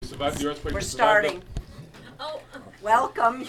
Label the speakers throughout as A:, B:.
A: survived the earthquake.
B: We're
A: you survived
B: starting.
C: Oh,
B: Welcome.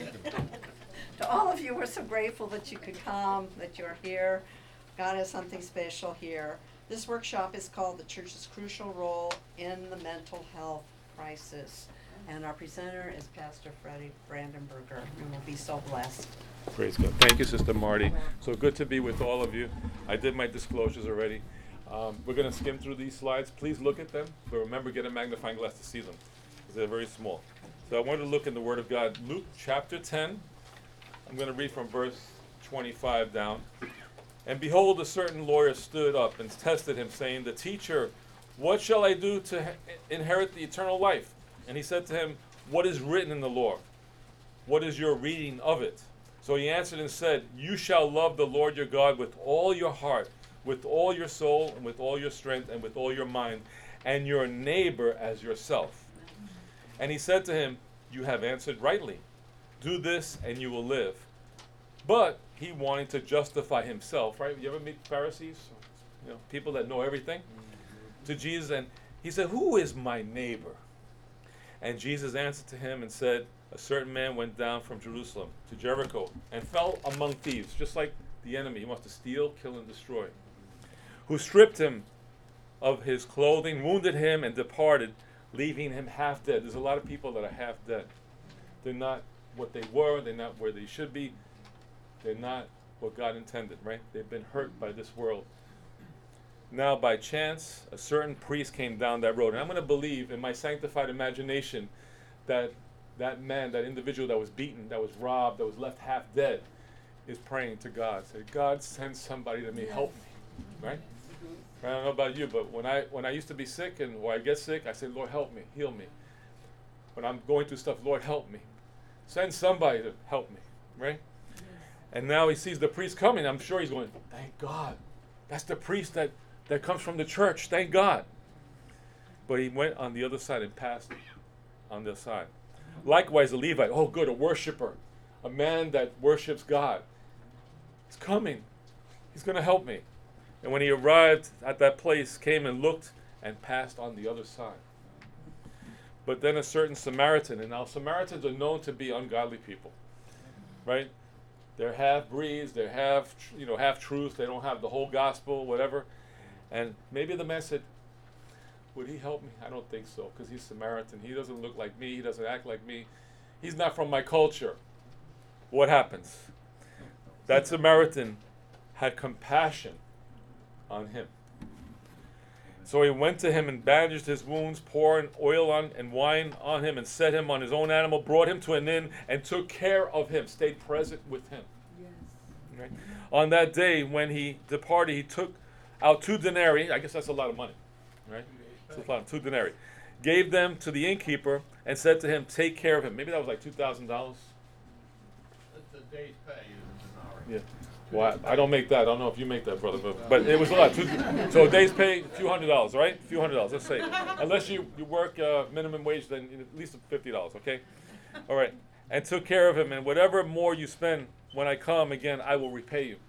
B: To all of you, we're so grateful that you could come, that you're here. God has something special here. This workshop is called The Church's Crucial Role in the Mental Health Crisis. And our presenter is Pastor Freddie Brandenburger, and we'll be so blessed.
A: Praise God. Thank you, Sister Marty. So good to be with all of you. I did my disclosures already. We're going to skim through these slides. Please look at them, but remember, get a magnifying glass to see them, because they're very small. So I wanted to look in the Word of God. Luke chapter 10. I'm going to read from verse 25 down. And behold, a certain lawyer stood up and tested him, saying, "The teacher, what shall I do to inherit the eternal life?" And he said to him, "What is written in the law? What is your reading of it?" So he answered and said, "You shall love the Lord your God with all your heart, with all your soul, and with all your strength, and with all your mind, and your neighbor as yourself." And he said to him, "You have answered rightly. Do this, and you will live." But he wanted to justify himself, right? You ever meet Pharisees? People that know everything? To Jesus, and he said, "Who is my neighbor?" And Jesus answered to him and said, "A certain man went down from Jerusalem to Jericho and fell among thieves," just like the enemy. He wants to steal, kill, and destroy. "Who stripped him of his clothing, wounded him, and departed, leaving him half dead." There's a lot of people that are half dead. They're not what they were. They're not where they should be. They're not what God intended, right? They've been hurt by this world. Now, by chance, a certain priest came down that road. And I'm going to believe in my sanctified imagination that that man, that individual that was beaten, that was robbed, that was left half dead, is praying to God. Say, "God, send somebody to me, help me," right? I don't know about you, but when I used to be sick or I get sick, I say, "Lord, help me, heal me." When I'm going through stuff, "Lord, help me. Send somebody to help me," right? And now he sees the priest coming. I'm sure he's going, "Thank God. That's the priest that comes from the church. Thank God." But he went on the other side and passed on the side. Likewise, a Levite, oh good, a worshiper, a man that worships God. He's coming. He's going to help me. And when he arrived at that place, came and looked and passed on the other side. But then a certain Samaritan, and now Samaritans are known to be ungodly people, right? They're half-breeds, they're half-truth, they don't have the whole gospel, whatever. And maybe the man said, "Would he help me?" I don't think so, because he's Samaritan. He doesn't look like me, he doesn't act like me. He's not from my culture. What happens? That Samaritan had compassion on him. So he went to him and bandaged his wounds, poured oil and wine on him, and set him on his own animal, brought him to an inn, and took care of him, stayed present with him. Yes. Right? On that day, when he departed, he took out 2 denarii. I guess that's a lot of money, right? That's a lot, 2 denarii. Gave them to the innkeeper, and said to him, "Take care of him." Maybe that was like $2,000.
D: That's a day's pay in an hour.
A: Yeah. Well, I don't make that. I don't know if you make that, brother, but it was a lot. So a day's pay, a few $100s, right? A few $100s, let's say. Unless you work minimum wage, then at least $50, okay? All right. And took care of him, and whatever more you spend when I come again, I will repay you.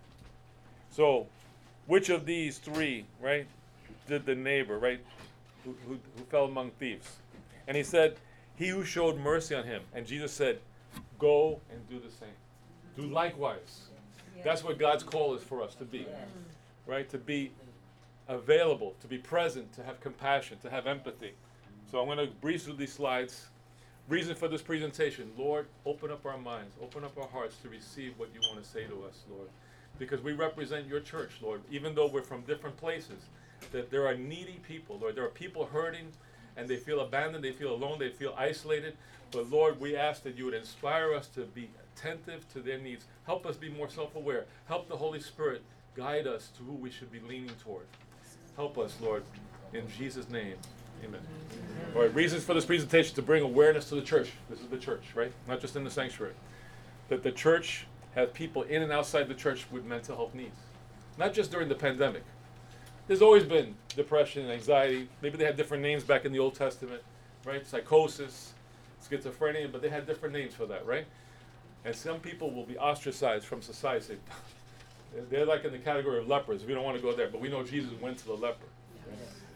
A: So, which of these 3, right, did the neighbor, right, who fell among thieves? And he said, "He who showed mercy on him." And Jesus said, "Go and do the same. Do likewise." That's what God's call is for us to be, right? To be available, to be present, to have compassion, to have empathy. So I'm going to breeze through these slides. Reason for this presentation: Lord, open up our minds, open up our hearts to receive what you want to say to us, Lord. Because we represent your church, Lord, even though we're from different places, that there are needy people, Lord. There are people hurting, and they feel abandoned, they feel alone, they feel isolated. But Lord, we ask that you would inspire us to be attentive to their needs. Help us be more self-aware. Help the Holy Spirit guide us to who we should be leaning toward. Help us, Lord, in Jesus' name. Amen. All right, reasons for this presentation: to bring awareness to the church. This is the church, right? Not just in the sanctuary. That the church has people in and outside the church with mental health needs. Not just during the pandemic. There's always been depression and anxiety. Maybe they had different names back in the Old Testament, right? Psychosis, schizophrenia, but they had different names for that, right? And some people will be ostracized from society. They're like in the category of lepers. We don't want to go there, but we know Jesus went to the leper.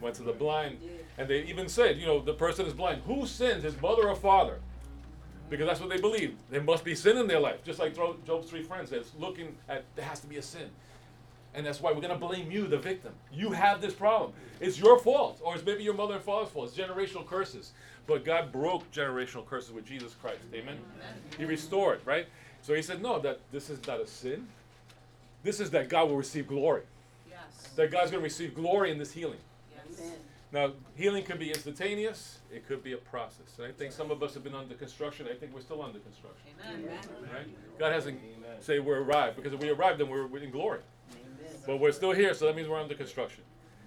A: went to the blind, and they even said, the person is blind. Who sinned, his mother or father? Because that's what they believed. There must be sin in their life. Just like Job's 3 friends says, looking at, there has to be a sin. And that's why we're going to blame you, the victim. You have this problem. It's your fault. Or it's maybe your mother and father's fault. It's generational curses. But God broke generational curses with Jesus Christ. Amen? He restored, right? So he said, no, that this is not a sin. This is that God will receive glory.
C: Yes.
A: That God's going to receive glory in this healing.
C: Yes.
A: Now, healing could be instantaneous. It could be a process. And I think some of us have been under construction. I think we're still under construction.
C: Amen.
A: Right? God hasn't say we're arrived. Because if we arrived, then we're in glory. But we're still here, so that means we're under construction.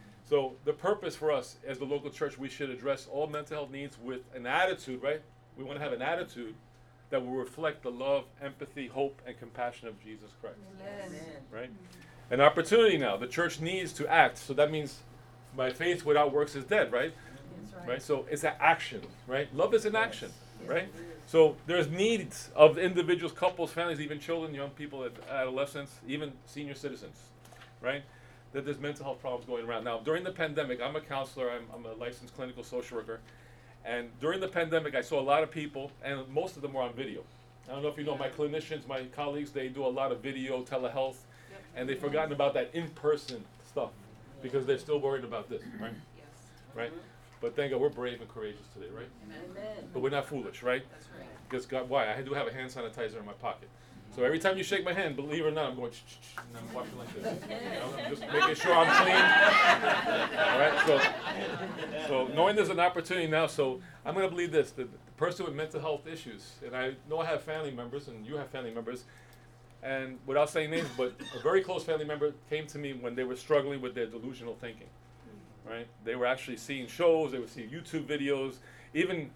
A: So the purpose for us as the local church, we should address all mental health needs with an attitude, right? We want to have an attitude that will reflect the love, empathy, hope, and compassion of Jesus Christ.
C: Amen.
A: Right? An opportunity now. The church needs to act. So that means by faith without works is dead, right? Right? So it's an action, right? Love is an action, right? So there's needs of individuals, couples, families, even children, young people, adolescents, even senior citizens, right? That there's mental health problems going around. Now, during the pandemic, I'm a counselor, I'm a licensed clinical social worker, and during the pandemic, I saw a lot of people, and most of them were on video. I don't know if you know, my clinicians, my colleagues, they do a lot of video, telehealth, and they've forgotten about that in-person stuff because they're still worried about this, right?
C: Yes.
A: Right? But thank God we're brave and courageous today, right?
C: Amen.
A: But we're not foolish, right?
C: That's right.
A: Because God, why? I do have a hand sanitizer in my pocket. So every time you shake my hand, believe it or not, I'm going, and I'm washing like this. I'm just making sure I'm clean. All right, so knowing there's an opportunity now, so I'm going to believe this, that the person with mental health issues, and I know I have family members, and you have family members, and without saying names, but a very close family member came to me when they were struggling with their delusional thinking, right? They were actually seeing shows, they were seeing YouTube videos, even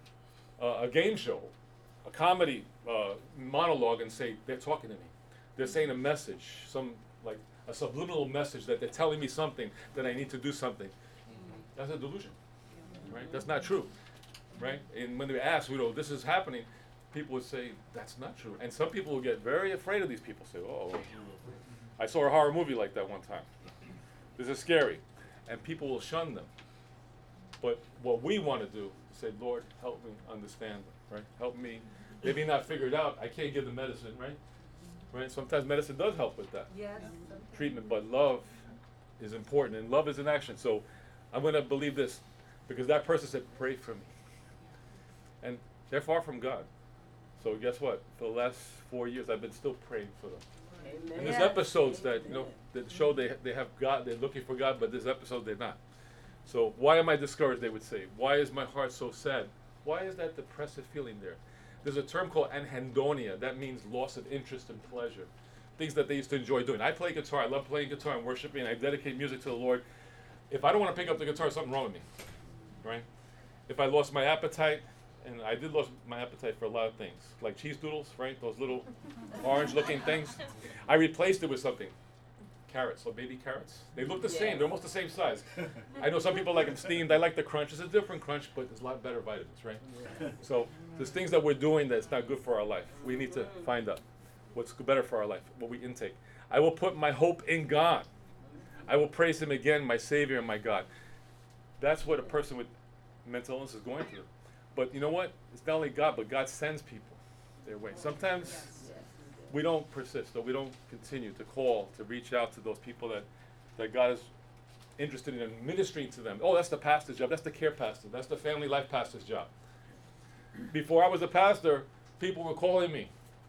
A: a game show, a comedy monologue, and say, they're talking to me. They're saying a message, like a subliminal message that they're telling me something, that I need to do something. That's a delusion, right? That's not true, right? And when they ask, this is happening, people would say, that's not true. And some people will get very afraid of these people, say, oh, I saw a horror movie like that one time. This is scary. And people will shun them. But what we want to do is say, Lord, help me understand them, right? Help me, maybe not figure it out. I can't give the medicine, right? Right? Sometimes medicine does help with that.
C: Yes.
A: Treatment, but love is important, and love is an action. So I'm going to believe this, because that person said, pray for me. And they're far from God. So guess what? For the last 4 years, I've been still praying for them.
C: Amen.
A: And there's episodes that, that show they have God, they're looking for God, but this episode they're not. So why am I discouraged, they would say? Why is my heart so sad? Why is that depressive feeling there? There's a term called anhedonia. That means loss of interest and pleasure. Things that they used to enjoy doing. I play guitar. I love playing guitar and worshiping. I dedicate music to the Lord. If I don't want to pick up the guitar, something wrong with me, right? If I lost my appetite, and I did lose my appetite for a lot of things, like cheese doodles, right? Those little orange-looking things. I replaced it with something. Carrots, or baby carrots. They look the same. They're almost the same size. I know some people like them steamed. I like the crunch. It's a different crunch, but there's a lot better vitamins, right? So there's things that we're doing that's not good for our life. We need to find out what's better for our life, what we intake. I will put my hope in God. I will praise Him again, my Savior and my God. That's what a person with mental illness is going through. But you know what? It's not only God, but God sends people their way. Sometimes we don't persist, or we don't continue to call, to reach out to those people that God is interested in ministering to them. Oh, that's the pastor's job. That's the care pastor. That's the family life pastor's job. Before I was a pastor, people were calling me.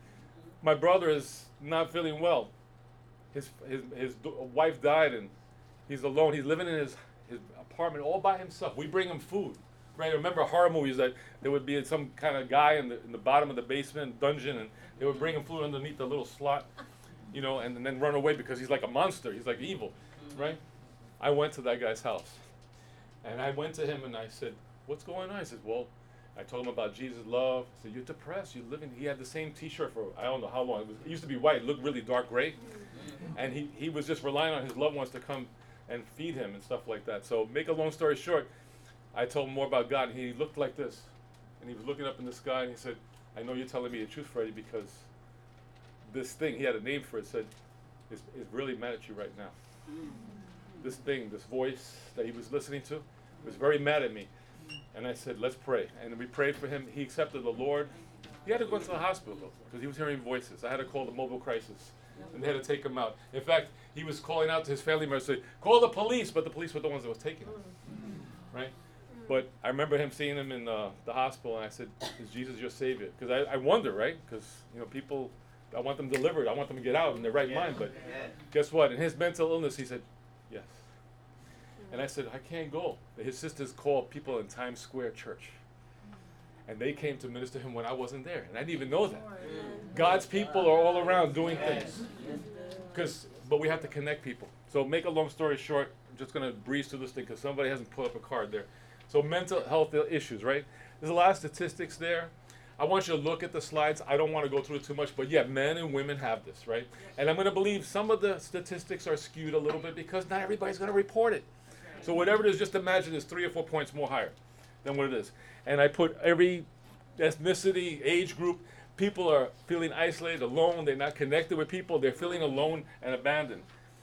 A: My brother is not feeling well. His wife died, and he's alone. He's living in his apartment all by himself. We bring him food. Right, remember horror movies that there would be some kind of guy in the bottom of the basement dungeon, and they would bring him food underneath the little slot, and then run away because he's like a monster. He's like evil, right? I went to that guy's house, and I went to him and I said, "What's going on?" He said, "Well," I told him about Jesus' love. I said, "You're depressed. You're living." He had the same T-shirt for I don't know how long. It used to be white. It looked really dark gray, and he was just relying on his loved ones to come and feed him and stuff like that. So, make a long story short, I told him more about God, and he looked like this. And he was looking up in the sky, and he said, I know you're telling me the truth, Freddie, because this thing, he had a name for it, said, is really mad at you right now. This thing, this voice that he was listening to, He was very mad at me. And I said, let's pray. And we prayed for him. He accepted the Lord. He had to go into the hospital, though, because he was hearing voices. I had to call the mobile crisis, and they had to take him out. In fact, he was calling out to his family members, saying, call the police, but the police were the ones that was taking him, right? But I remember him seeing him in the hospital, and I said, is Jesus your Savior? Because I wonder, right? Because, people, I want them delivered. I want them to get out in their right mind. But guess what? In his mental illness, he said, yes. And I said, I can't go. His sisters called people in Times Square Church. And they came to minister to him when I wasn't there. And I didn't even know that. God's people are all around doing things. But we have to connect people. So make a long story short, I'm just going to breeze through this thing because somebody hasn't put up a card there. So mental health issues, right? There's a lot of statistics there. I want you to look at the slides. I don't want to go through it too much, but yeah, men and women have this, right? And I'm going to believe some of the statistics are skewed a little bit because not everybody's going to report it. So whatever it is, just imagine it's 3 or 4 points more higher than what it is. And I put every ethnicity, age group. People are feeling isolated, alone. They're not connected with people. They're feeling alone and abandoned.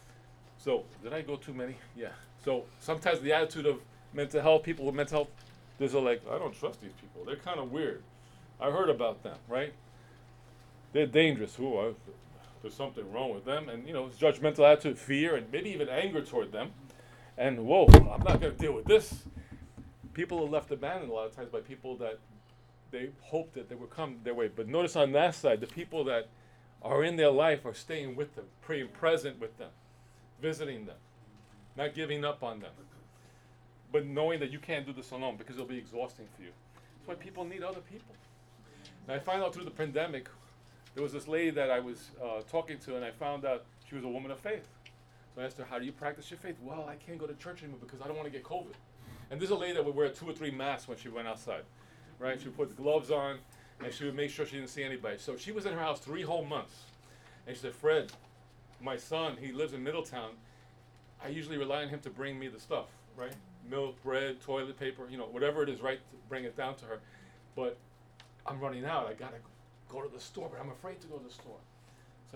A: So did I go too many? Yeah. So sometimes the attitude of mental health, people with mental health, there's like, I don't trust these people. They're kind of weird. I heard about them, right? They're dangerous. Ooh, there's something wrong with them. And, it's judgmental attitude, fear, and maybe even anger toward them. And, whoa, I'm not going to deal with this. People are left abandoned a lot of times by people that they hope that they will come their way. But notice on that side, the people that are in their life are staying with them, praying present with them, visiting them, not giving up on them, but knowing that you can't do this alone because it'll be exhausting for you. That's why people need other people. And I found out through the pandemic, there was this lady that I was talking to, and I found out she was a woman of faith. So I asked her, how do you practice your faith? Well, I can't go to church anymore because I don't want to get COVID. And this is a lady that would wear 2 or 3 masks when she went outside, right? She would put gloves on, and she would make sure she didn't see anybody. So she was in her house 3 whole months. And she said, Fred, my son, he lives in Middletown. I usually rely on him to bring me the stuff, right? Milk, bread, toilet paper, whatever it is, right, to bring it down to her. But I'm running out. I got to go to the store, but I'm afraid to go to the store. So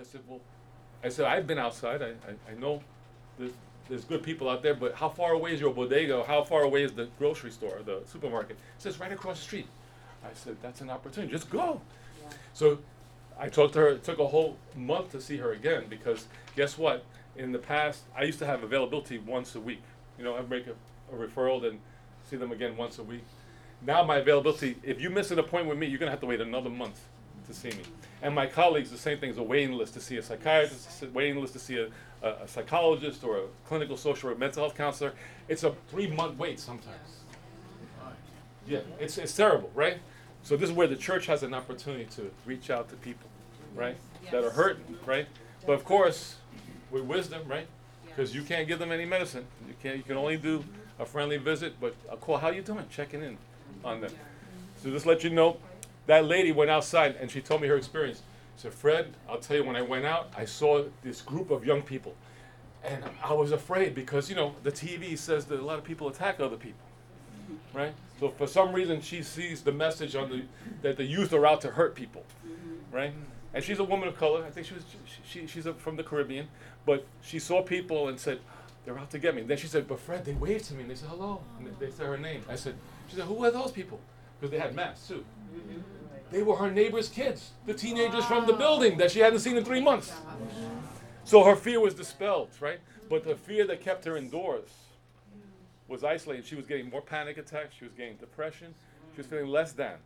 A: I said, I've been outside. I know there's good people out there, but how far away is your bodega? Or how far away is the grocery store, the supermarket? It says right across the street. I said, that's an opportunity. Just go. Yeah. So I talked to her. It took a whole month to see her again because guess what? In the past, I used to have availability once a week. I'd make a referral, then see them again once a week. Now my availability, if you miss an appointment with me, you're going to have to wait another month to see me. And my colleagues, the same thing, is a waiting list to see a psychiatrist, a waiting list to see a psychologist or a clinical social or mental health counselor. It's a 3-month wait sometimes. Yeah, it's terrible, right? So this is where the church has an opportunity to reach out to people, right, that are hurting, right? But of course, with wisdom, right? Because you can't give them any medicine. You can only do a friendly visit, but a call. How you doing? Checking in on them. So just let you know, that lady went outside and she told me her experience. She said, Fred, I'll tell you, when I went out, I saw this group of young people, and I was afraid because the TV says that a lot of people attack other people, right? So for some reason, she sees the message that the youth are out to hurt people, right? And she's a woman of color. I think she's from the Caribbean, but she saw people and said, they're out to get me. And then she said, but Fred, they waved to me and they said hello. And they said her name. She said, who are those people? Because they had masks too. They were her neighbor's kids, the teenagers from the building that she hadn't seen in 3 months. So her fear was dispelled, right? But the fear that kept her indoors was isolated. She was getting more panic attacks. She was getting depression. She was feeling less than.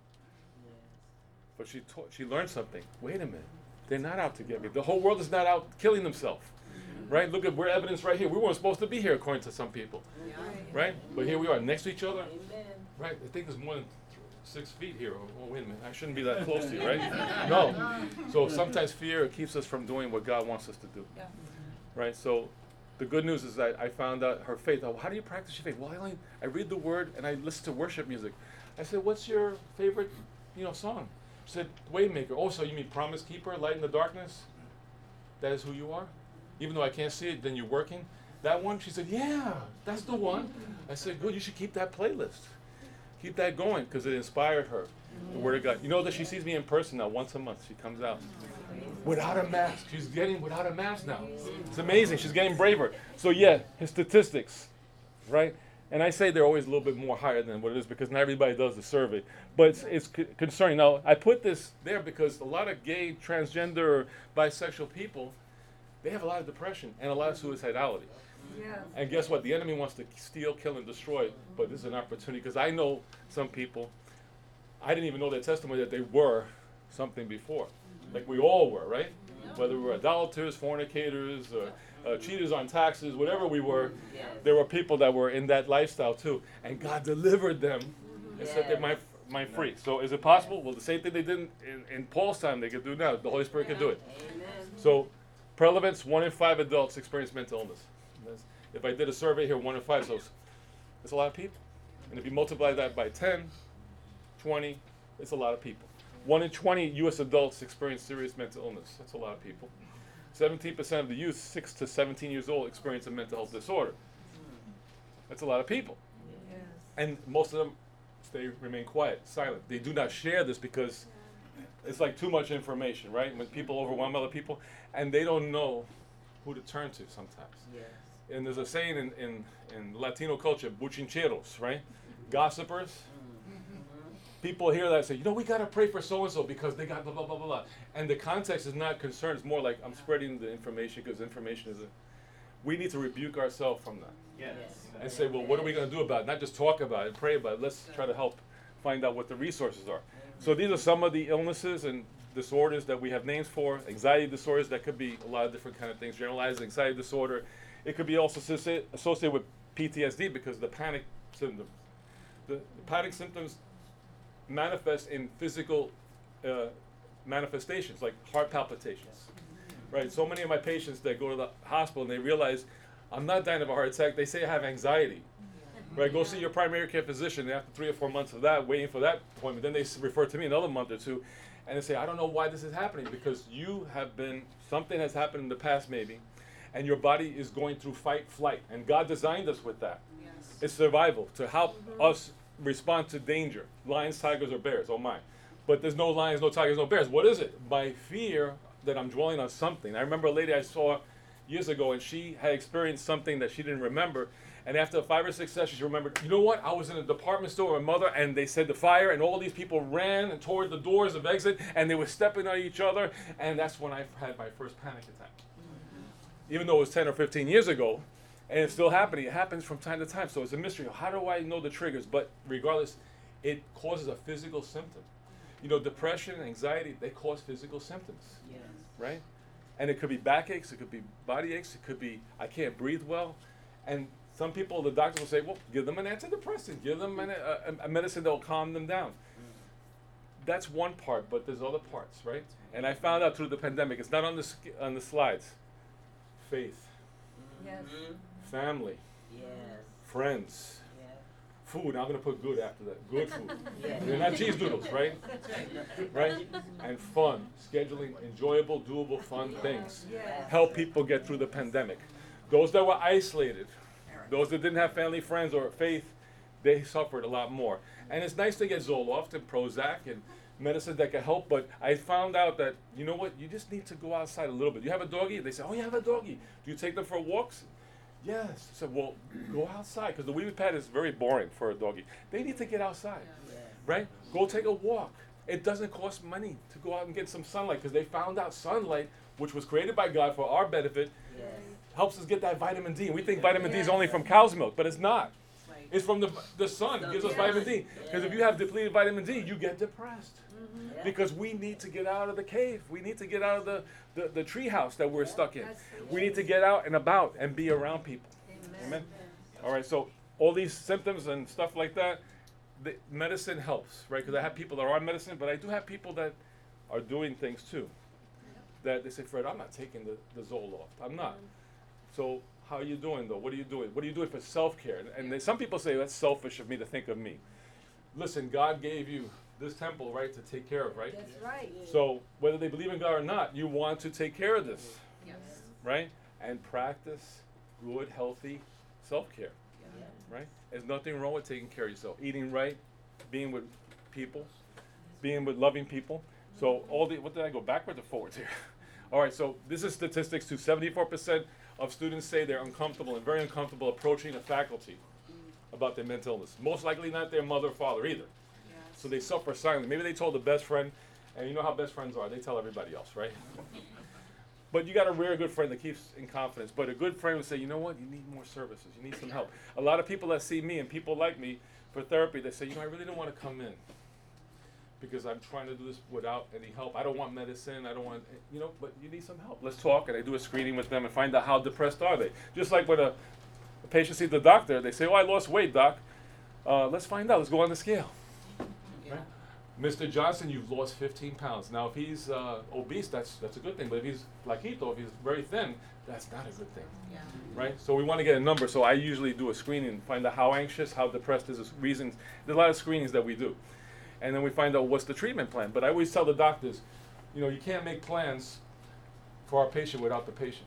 A: But she learned something. Wait a minute. They're not out to get me. The whole world is not out killing themselves. Right? Look at, we're evidence right here. We weren't supposed to be here according to some people. Right? But here we are next to each other. Right? I think there's more than 6 feet here. Oh, wait a minute. I shouldn't be that close to you, right? No. So sometimes fear keeps us from doing what God wants us to do. Right? So the good news is that I found out her faith. Oh, how do you practice your faith? Well, I read the word and I listen to worship music. I said, what's your favorite, song? She said, Waymaker. Oh, so you mean Promise Keeper, Light in the Darkness? That is who you are? Even though I can't see it, then you're working? That one? She said, yeah, that's the one. I said, good, you should keep that playlist. Keep that going, because it inspired her, the Word of God. You know that she sees me in person now once a month. She comes out without a mask. She's getting without a mask now. It's amazing. She's getting braver. So yeah, his statistics, right? And I say they're always a little bit more higher than what it is because not everybody does the survey. But it's concerning. Now, I put this there because a lot of gay, transgender, bisexual people, they have a lot of depression and a lot of suicidality.
B: Yes.
A: And guess what? The enemy wants to steal, kill, and destroy. But this is an opportunity because I know some people, I didn't even know their testimony that they were something before. Like we all were, right? Whether we were idolaters, fornicators, cheaters on taxes, whatever we were, there were people that were in that lifestyle too. And God delivered them and set them mind free. So is it possible? Well, the same thing they did in Paul's time, they could do now. The Holy Spirit could do it. So prevalence, 1 in 5 adults experience mental illness. If I did a survey here, 1 in 5, so it's a lot of people. And if you multiply that by 10, 20, it's a lot of people. 1 in 20 U.S. adults experience serious mental illness. That's a lot of people. 17% of the youth 6 to 17 years old experience a mental health disorder. That's a lot of people.
B: Yes.
A: And most of them remain quiet, silent. They do not share this because it's like too much information, right? When people overwhelm other people, and they don't know who to turn to sometimes.
C: Yes.
A: And there's a saying in Latino culture, buchincheros, right? Gossipers. People hear that and say, you know, we got to pray for so-and-so because they got blah, blah, blah, blah, blah. And the context is not concerned. It's more like I'm spreading the information because information is we need to rebuke ourselves from that.
D: Yes.
A: And say, well, what are we going to do about it? Not just talk about it, pray about it. Let's try to help find out what the resources are. So these are some of the illnesses and disorders that we have names for. Anxiety disorders, that could be a lot of different kind of things. Generalized anxiety disorder. It could be also associated with PTSD because the panic symptoms. The panic symptoms manifest in physical manifestations like heart palpitations, right? So many of my patients that go to the hospital and they realize I'm not dying of a heart attack, they say I have anxiety, right? Go see your primary care physician, and after 3 or 4 months of that, waiting for that appointment, then they refer to me another month or two, and they say, I don't know why this is happening, because something has happened in the past maybe, and your body is going through fight, flight, and God designed us with that. It's survival, to help us respond to danger. Lions, tigers, or bears, oh my. But there's no lions, no tigers, no bears. What is it? My fear that I'm dwelling on something. I remember a lady I saw years ago, and she had experienced something that she didn't remember. And after 5 or 6 sessions, she remembered, you know what? I was in a department store with my mother, and they said the fire, and all these people ran toward the doors of exit, and they were stepping on each other. And that's when I had my first panic attack. Even though it was 10 or 15 years ago, and it's still happening. It happens from time to time, so it's a mystery. How do I know the triggers? But regardless, it causes a physical symptom. You know, depression and anxiety, they cause physical symptoms,
C: Yes.
A: right? And it could be backaches, it could be body aches, it could be I can't breathe well. And some people, the doctor will say, well, give them an antidepressant, give them a medicine that will calm them down. That's one part, but there's other parts, right? And I found out through the pandemic, it's not on the slides. Faith,
B: Yes.
A: family,
C: Yes.
A: friends,
C: Yes.
A: food. I'm gonna put good after that. Good food.
C: Yes.
A: They're not cheese doodles, right? Right? And fun, scheduling enjoyable, doable, fun things.
B: Yes.
A: Help people get through the pandemic. Those that were isolated, those that didn't have family, friends, or faith, they suffered a lot more. And it's nice to get Zoloft and Prozac and medicine that can help, but I found out that, you know what, you just need to go outside a little bit. You have a doggy? They say, oh, you have a doggy. Do you take them for walks? Yes. I said, well, go outside, because the wee pad is very boring for a doggy. They need to get outside, right? Go take a walk. It doesn't cost money to go out and get some sunlight, because they found out sunlight, which was created by God for our benefit,
C: Yes.
A: helps us get that vitamin D. We think vitamin D is only from cow's milk, but it's not. It's from the sun. It gives us vitamin D. Because if you have depleted vitamin D, you get depressed.
C: Yeah.
A: Because we need to get out of the cave. We need to get out of the tree house that we're stuck in. We need to get out and about and be around people. Amen. All right, so all these symptoms and stuff like that, the medicine helps, right? Because I have people that are on medicine, but I do have people that are doing things too. That they say, Fred, I'm not taking the Zoloft. I'm not. So how are you doing, though? What are you doing? What are you doing for self-care? And some people say, that's selfish of me to think of me. Listen, God gave you this temple, right, to take care of, right?
B: That's right.
A: So whether they believe in God or not, you want to take care of this,
B: Yes.
A: right? And practice good, healthy self-care, right? There's nothing wrong with taking care of yourself. Eating right, being with people, being with loving people. So what did I go backwards or forwards here? All right, so this is statistics too. 74% of students say they're uncomfortable and very uncomfortable approaching a faculty. about their mental illness. Most likely not their mother or father either.
B: Yes.
A: So they suffer silently. Maybe they told the best friend, and you know how best friends are. They tell everybody else, right? But you got a rare good friend that keeps in confidence. But a good friend would say, you know what, you need more services. You need some help. A lot of people that see me and people like me for therapy, they say, you know, I really don't want to come in because I'm trying to do this without any help. I don't want medicine. I don't want, you know, but you need some help. Let's talk. And I do a screening with them and find out how depressed are they. Just like when a patient sees the doctor, they say, oh, I lost weight, doc. Let's find out. Let's go on the scale.
B: Yeah.
A: Right? Mr. Johnson, you've lost 15 pounds. Now, if he's obese, that's a good thing. But if he's flaquito, if he's very thin, that's not a good thing,
B: Yeah.
A: right? So we want to get a number. So I usually do a screening and find out how anxious, how depressed is, reasons. There's a lot of screenings that we do. And then we find out what's the treatment plan. But I always tell the doctors, you know, you can't make plans for our patient without the patient.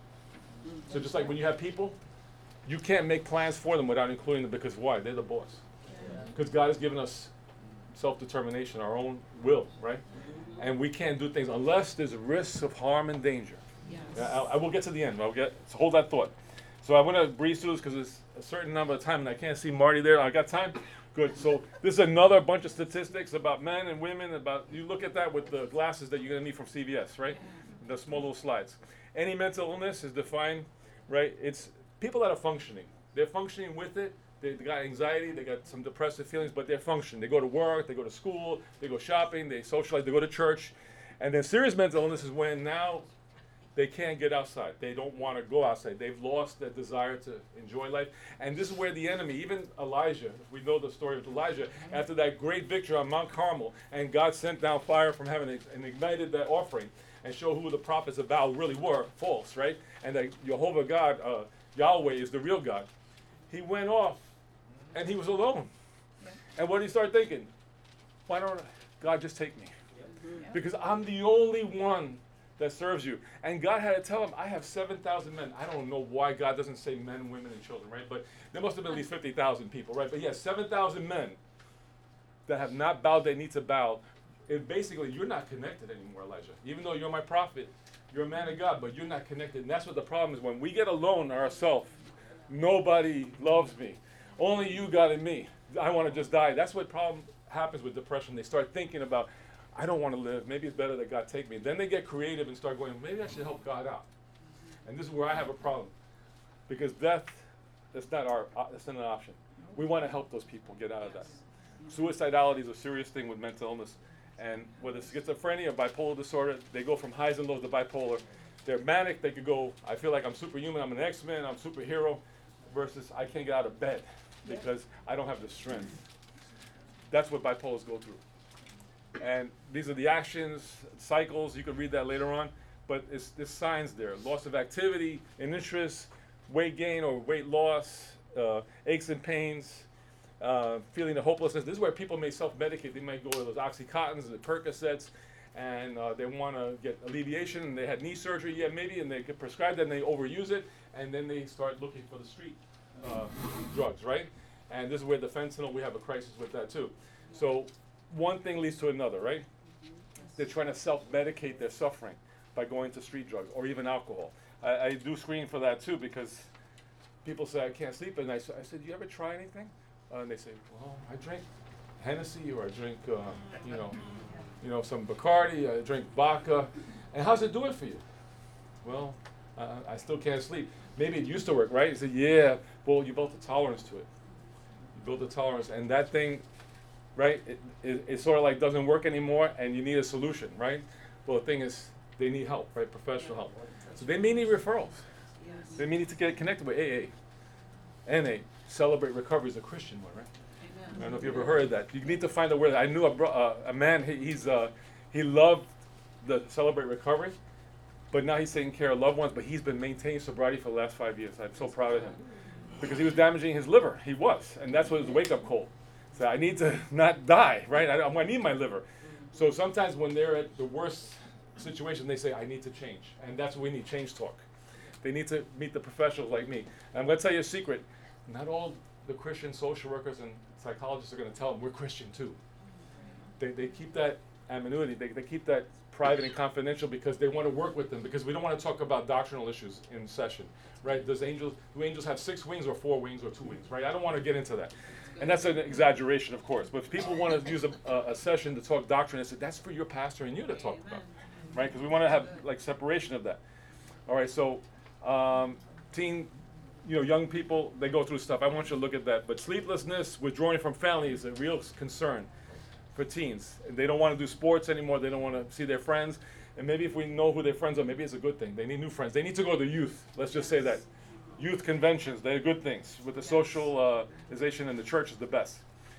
A: So just like when you have people, you can't make plans for them without including them, because why? They're the boss. Because God has given us self-determination, our own will, right? And we can't do things unless there's risks of harm and danger.
B: Yes.
A: I will get to the end. So hold that thought. So I want to breeze through this because it's a certain number of time, and I can't see Marty there. I got time? Good. So this is another bunch of statistics about men and women. About, you look at that with the glasses that you're going to need from CVS, right? The small little slides. Any mental illness is defined, right? It's people that are functioning. They're functioning with it. They got anxiety, they got some depressive feelings, but they're functioning. They go to work, they go to school, they go shopping, they socialize, they go to church. And then serious mental illness is when now they can't get outside. They don't want to go outside. They've lost their desire to enjoy life. And this is where the enemy, even Elijah, we know the story of Elijah, after that great victory on Mount Carmel, and God sent down fire from heaven and ignited that offering and showed who the prophets of Baal really were, false, right? And that Jehovah God, Yahweh, is the real God. He went off. And he was alone. Yeah. And what did he start thinking? Why don't God just take me? Yeah. Because I'm the only one that serves you. And God had to tell him, I have 7,000 men. I don't know why God doesn't say men, women, and children, right? But there must have been at least 50,000 people, right? But he has 7,000 men that have not bowed their knee to bow. And basically, you're not connected anymore, Elijah. Even though you're my prophet, you're a man of God, but you're not connected. And that's what the problem is. When we get alone ourselves, nobody loves me. Only you, God, and me. I want to just die. That's what problem happens with depression. They start thinking about, I don't want to live. Maybe it's better that God take me. Then they get creative and start going, maybe I should help God out. And this is where I have a problem. Because death, that's not an option. We want to help those people get out of that. Suicidality is a serious thing with mental illness. And whether it's schizophrenia or bipolar disorder, they go from highs and lows to bipolar. They're manic. They could go, I feel like I'm superhuman. I'm an X-Men. I'm a superhero. Versus I can't get out of bed because I don't have the strength. That's what bipolars go through. And these are the actions, cycles. You can read that later on. But there's signs there. Loss of activity and interest, weight gain or weight loss, aches and pains, feeling of hopelessness. This is where people may self-medicate. They might go to those Oxycontins, the Percocets, and they want to get alleviation. And they had knee surgery, yeah, maybe, and they could prescribe that and they overuse it. And then they start looking for the street drugs, right? And this is where the fentanyl, we have a crisis with that too. So one thing leads to another, right? They're trying to self-medicate their suffering by going to street drugs or even alcohol. I do screen for that too because people say, I can't sleep at night. So I said, do you ever try anything? And they say, well, I drink Hennessy or I drink, some Bacardi, I drink vodka. And how's it doing for you? Well, I still can't sleep. Maybe it used to work, right? He said, yeah, well, you built a tolerance to it. You built a tolerance, and that thing, right, it sort of like doesn't work anymore, and you need a solution, right? Well, the thing is, they need help, right, professional help. So they may need referrals.
B: Yes.
A: They may need to get connected with AA. NA, Celebrate Recovery, is a Christian one, right?
B: Amen.
A: I don't know if you ever heard of that. You need to find out where. I knew a man, he loved the Celebrate Recovery, but now he's taking care of loved ones, but he's been maintaining sobriety for the last 5 years. I'm so proud of him. Because he was damaging his liver. He was. And that's what his wake-up call. So I need to not die, right? I need my liver. So sometimes when they're at the worst situation, they say, I need to change. And that's what we need, change talk. They need to meet the professionals like me. And I'm going to tell you a secret. Not all the Christian social workers and psychologists are going to tell them we're Christian too. They keep that anonymity. They keep that private and confidential because they want to work with them, because we don't want to talk about doctrinal issues in session, right? Do angels have 6 wings or 4 wings or 2 wings, right? I don't want to get into that. And that's an exaggeration, of course. But if people want to use a session to talk doctrine, I said, that's for your pastor and you to talk about, right? Because we want to have like separation of that. All right, so young people, they go through stuff. I want you to look at that. But sleeplessness, withdrawing from family is a real concern for teens. They don't want to do sports anymore. They don't want to see their friends. And maybe if we know who their friends are, maybe it's a good thing. They need new friends. They need to go to youth. Let's just say that. Youth conventions, they're good things. With the socialization in the church is the best.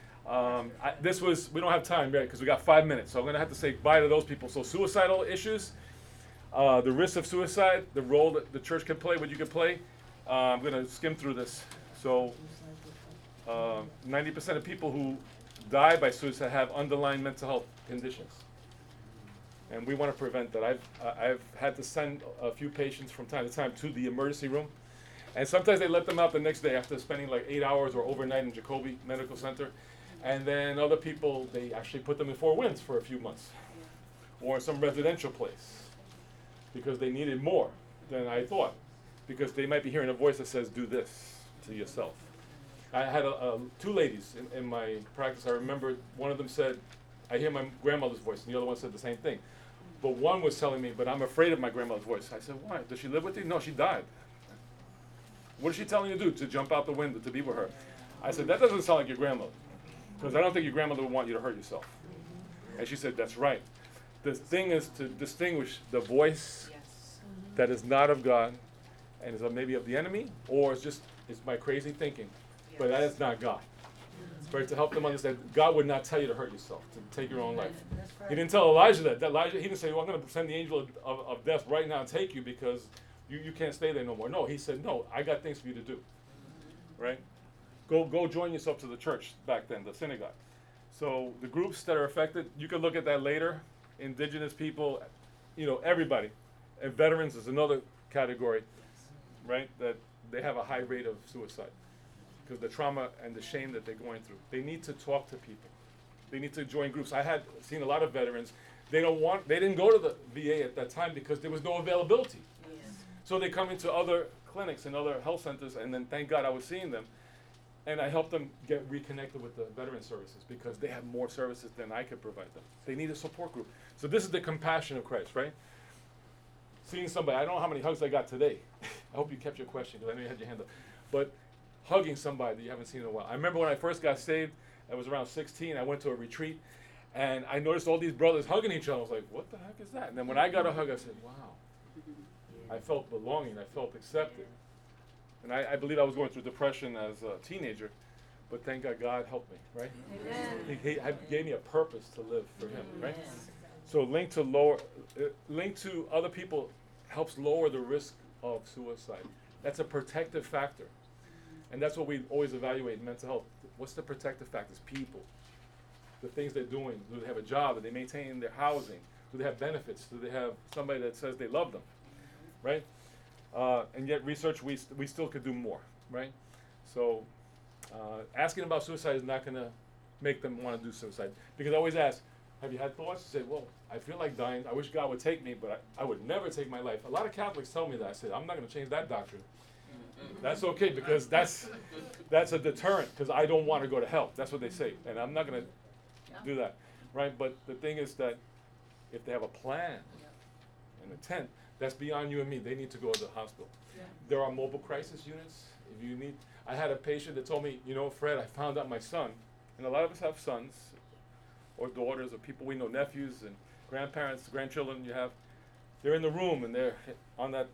A: We don't have time, right, because we got 5 minutes. So I'm going to have to say bye to those people. So suicidal issues, the risk of suicide, the role that the church can play, what you can play. I'm going to skim through this. So 90% of people who die by suicide have underlying mental health conditions. And we want to prevent that. I've had to send a few patients from time to time to the emergency room. And sometimes they let them out the next day after spending like 8 hours or overnight in Jacobi Medical Center. And then other people, they actually put them in Four Winds for a few months. Or in some residential place. Because they needed more than I thought. Because they might be hearing a voice that says, do this to yourself. I had 2 ladies in my practice. I remember one of them said, I hear my grandmother's voice. And the other one said the same thing. But one was telling me, but I'm afraid of my grandmother's voice. I said, why? Does she live with you? No, she died. What is she telling you to do? To jump out the window, to be with her? I said, that doesn't sound like your grandmother. Because I don't think your grandmother would want you to hurt yourself. And she said, that's right. The thing is to distinguish the voice that is not of God and is maybe of the enemy, or it's my crazy thinking. But that is not God. Right? To help them understand, God would not tell you to hurt yourself, to take your own life. Right. He didn't tell Elijah that. Elijah, he didn't say, well, I'm going to send the angel of death right now and take you because you can't stay there no more. No, he said, no, I got things for you to do. Right? Go join yourself to the church back then, the synagogue. So the groups that are affected, you can look at that later. Indigenous people, everybody. And veterans is another category, right? That they have a high rate of suicide because the trauma and the shame that they're going through. They need to talk to people. They need to join groups. I had seen a lot of veterans. They didn't go to the VA at that time because there was no availability. So they come into other clinics and other health centers, and then thank God I was seeing them. And I helped them get reconnected with the veteran services because they have more services than I could provide them. They need a support group. So this is the compassion of Christ, right? Seeing somebody, I don't know how many hugs I got today. I hope you kept your question because I know you had your hand up. But hugging somebody that you haven't seen in a while. I remember when I first got saved, I was around 16, I went to a retreat, and I noticed all these brothers hugging each other. I was like, what the heck is that? And then when I got a hug, I said, wow. I felt belonging, I felt accepted. And I believe I was going through depression as a teenager, but thank God God helped me, right? Amen. He gave me a purpose to live for Him, right? So link to other people helps lower the risk of suicide. That's a protective factor. And that's what we always evaluate in mental health. What's the protective factors? People. The things they're doing. Do they have a job? Do they maintain their housing? Do they have benefits? Do they have somebody that says they love them? Right? And yet research, we still could do more, right? So asking about suicide is not going to make them want to do suicide. Because I always ask, have you had thoughts? Say, well, I feel like dying. I wish God would take me, but I would never take my life. A lot of Catholics tell me that. I said, I'm not going to change that doctrine. That's okay, because that's a deterrent, because I don't want to go to hell. That's what they say, and I'm not going to do that, right? But the thing is that if they have a plan and a tent, that's beyond you and me. They need to go to the hospital. Yeah. There are mobile crisis units. If you need, I had a patient that told me, Fred, I found out my son, and a lot of us have sons or daughters or people we know, nephews and grandparents, grandchildren you have. They're in the room and they're on that,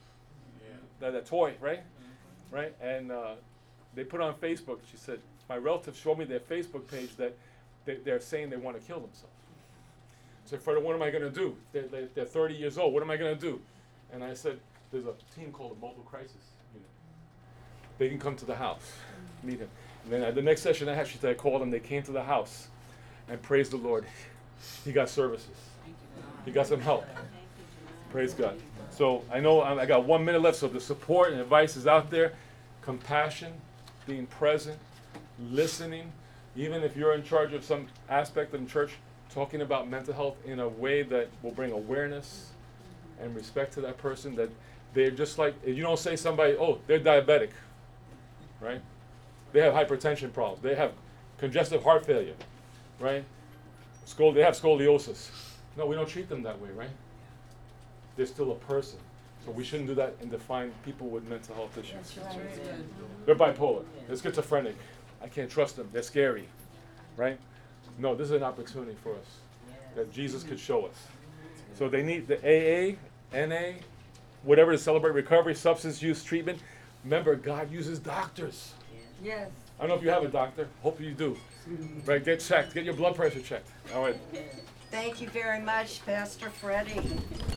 A: that toy, right? Mm-hmm. Right? And they put on Facebook, she said, my relatives showed me their Facebook page that they're saying they want to kill themselves. I said, Fred, what am I going to do? They're 30 years old. What am I going to do? And I said, there's a team called the Mobile Crisis Unit. They can come to the house, meet him. And then the next session I had, she said, I called them. They came to the house and praised the Lord. He got services. He got some help. Praise God. So I know I got 1 minute left, so the support and advice is out there. Compassion, being present, listening. Even if you're in charge of some aspect of the church, talking about mental health in a way that will bring awareness and respect to that person, that they're just like, you don't say somebody, oh, they're diabetic, right? They have hypertension problems. They have congestive heart failure, right? They have scoliosis. No, we don't treat them that way, right? They're still a person. So we shouldn't do that and define people with mental health issues. They're bipolar. They're schizophrenic. I can't trust them. They're scary, right? No, this is an opportunity for us that Jesus could show us. So they need the AA, NA, whatever to celebrate recovery, substance use treatment. Remember, God uses doctors.
B: Yes.
A: I don't know if you have a doctor. Hope you do. Right, get checked. Get your blood pressure checked. All right.
B: Thank you very much, Pastor Freddie.